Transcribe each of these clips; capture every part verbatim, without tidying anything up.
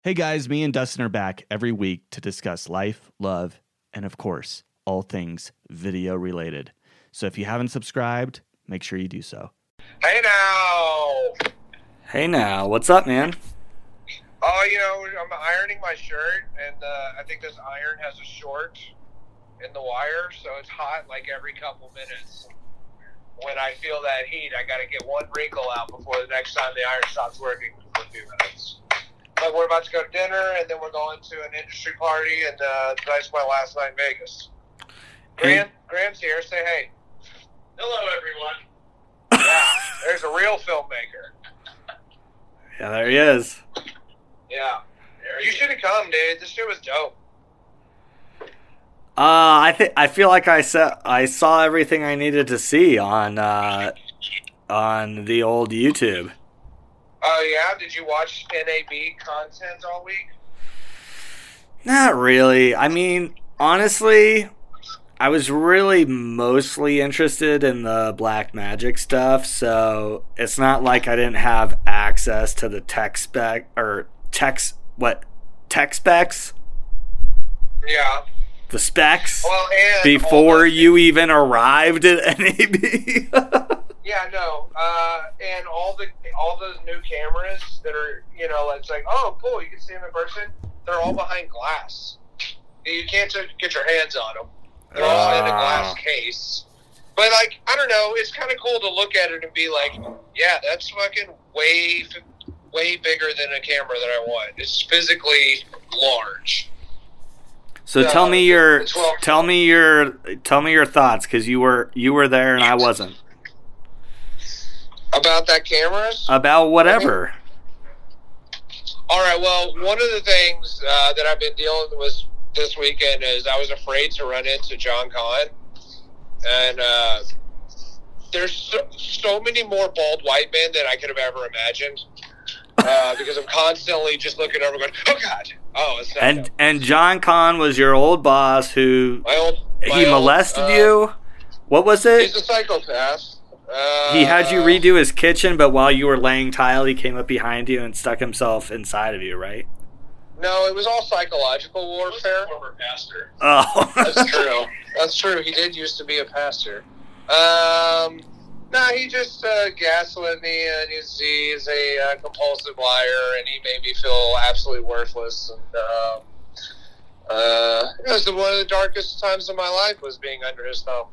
Hey guys, me and Dustin are back every week to discuss life, love, and of course, all things video related. So if you haven't subscribed, make sure you do so. Hey now! Hey now, what's up, man? Oh, you know, I'm ironing my shirt, and uh, I think this iron has a short in the wire, so it's hot like every couple minutes. When I feel that heat, I got to get one wrinkle out before the next time the iron stops working for a few minutes. But we're about to go to dinner, and then we're going to an industry party, and uh, tonight's my last night in Vegas. Grant, Graham's here. Say hey. Hello, everyone. Yeah, there's a real filmmaker. Yeah, there he is. Yeah. You should have come, dude. This shit was dope. Uh, I think I feel like I saw I saw everything I needed to see on uh, on the old YouTube. Oh, yeah? Did you watch N A B content all week? Not really. I mean, honestly, I was really mostly interested in the Black Magic stuff, so it's not like I didn't have access to the tech spec or text what tech specs. Yeah. The specs Well, and before you even arrived at N A B. Yeah, no. Uh, and all the all those new cameras that are, you know, it's like, oh, cool, you can see them in person. They're all behind glass. You can't just get your hands on them. They're all in a glass case. But, like, I don't know. It's kind of cool to look at it and be like, yeah, that's fucking way, way bigger than a camera that I want. It's physically large. So Uh, tell me your well- tell me your tell me your thoughts, because you were you were there and I wasn't, About that camera? about whatever. All right, well, one of the things uh, that I've been dealing with this weekend is I was afraid to run into John Kahn. And uh, there's so, so many more bald white men than I could have ever imagined. Uh, because I'm constantly just looking over going, oh, God. Oh, it's not And him. and John Kahn was your old boss who My old, my he old, molested uh, you. What was He's it? a psychopath. Uh, He had you redo his kitchen, but while you were laying tile, he came up behind you and stuck himself inside of you, right? No, it was all psychological warfare. Former pastor. Oh, That's true. That's true. He did used to be a pastor. Um, no, he just uh, gaslit me, and he's, he's a uh, compulsive liar, and he made me feel absolutely worthless. And um, uh, it was one of the darkest times of my life was being under his thumb.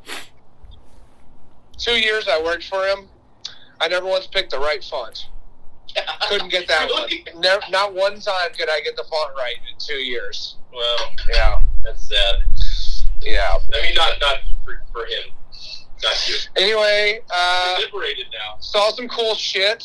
Two years I worked for him. I never once picked the right font. Couldn't get that Really? one. Never, not one time could I get the font right in two years. Well, Yeah, that's sad. yeah. I mean, not not for, for him. Not you. Anyway, uh, He's liberated now. saw some cool shit.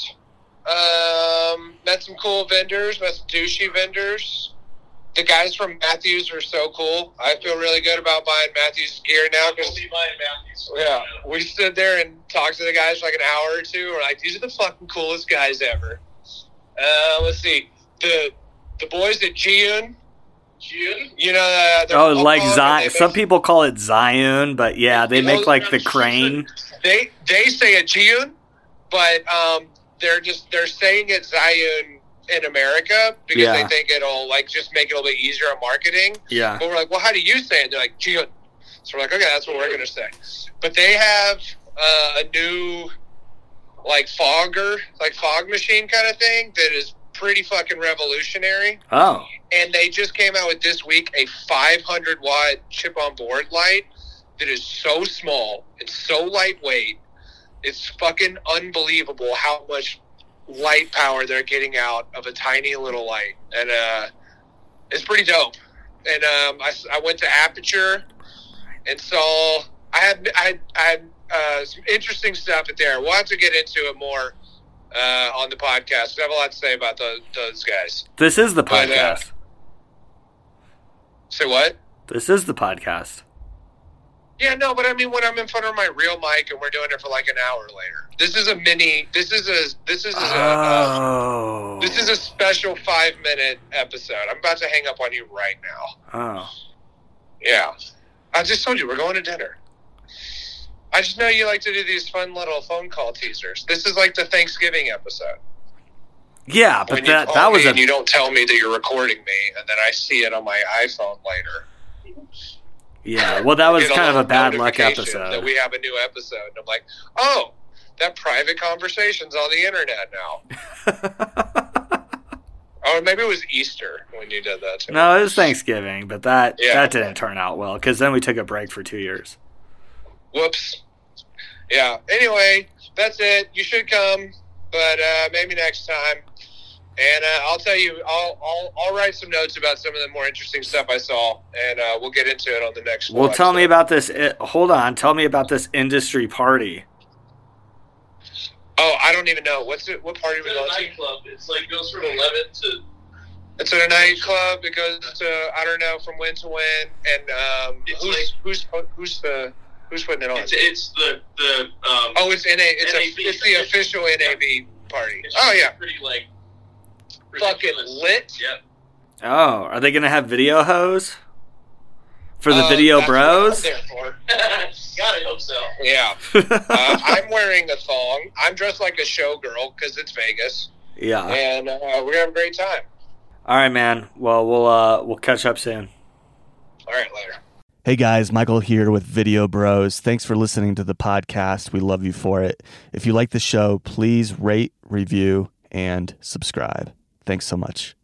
Um, met some cool vendors. Met some douchey vendors. The guys from Matthews are so cool. I feel really good about buying Matthews gear now because We'll be buying Matthews. yeah, we stood there and talked to the guys for like an hour or two. We're like, these are the fucking coolest guys ever. Uh, let's see, the the boys at Jiyun. June? You know, uh, they're oh, like punk, Zion. and they Some make- people call it Zion, but yeah, they make like the crane. They they say it Jiyun, but um, they're just they're saying it Zion in America because Yeah. they think it'll like just make it a little bit easier on marketing. Yeah. But we're like, well, how do you say it? They're like Jiyun. So we're like, okay, that's what we're gonna say. But they have uh, a new like fogger, like fog machine kind of thing that is pretty fucking revolutionary. Oh. And they just came out with this week a five hundred watt chip on board light that is so small. It's so lightweight. It's fucking unbelievable how much light power they're getting out of a tiny little light. And uh, it's pretty dope. And um, I, I went to Aperture and saw, I had, I had, I had uh, some interesting stuff at there. We'll have to get into it more uh, on the podcast. I have a lot to say about those, those guys. This is the But, uh, podcast. Say what? This is the podcast. Yeah, no, but I mean, when I'm in front of my real mic and we're doing it for like an hour later, this is a mini. This is a. This is a. uh, Oh. this is a special five minute episode. I'm about to hang up on you right now. Oh. Yeah, I just told you we're going to dinner. I just know you like to do these fun little phone call teasers. This is like the Thanksgiving episode. Yeah, but when you that call that was me a and you don't tell me that you're recording me, and then I see it on my iPhone later. yeah. Well, that was Get kind of a little bad luck notification episode. that we have a new episode. And I'm like, oh, that private conversation's on the internet now. Or maybe it was Easter when you did that too. No, it was Thanksgiving, but that Yeah. that didn't turn out well because then we took a break for two years. Whoops. Yeah. Anyway, that's it. You should come, but uh, maybe next time. And uh, I'll tell you, I'll, I'll I'll write some notes about some of the more interesting stuff I saw, and uh, we'll get into it on the next. Well, episode. tell me about this. Uh, hold on, tell me about this industry party. Oh, I don't even know what's it. What party It's we a going to? nightclub. It's like goes from eleven to. It's at a nightclub. It goes to I don't know from when to when, and um, It's who's like- who's who's the who's putting it on? It's, it's the the um. Oh, it's N A. It's N a A B. it's the official N A B party. It's Oh yeah, pretty like. fucking ridiculous. lit. Yep. Oh, are they gonna have video hose for the Uh, video that's what I'm bros? there for. Gotta hope so. Yeah, uh, I'm wearing a thong. I'm dressed like a showgirl because it's Vegas, yeah. and uh, we're gonna have a great time. All right, man. Well, we'll uh we'll catch up soon. All right, later. Hey guys, Michael here with Video Bros. Thanks for listening to the podcast. We love you for it. If you like the show, please rate, review, and subscribe. Thanks so much.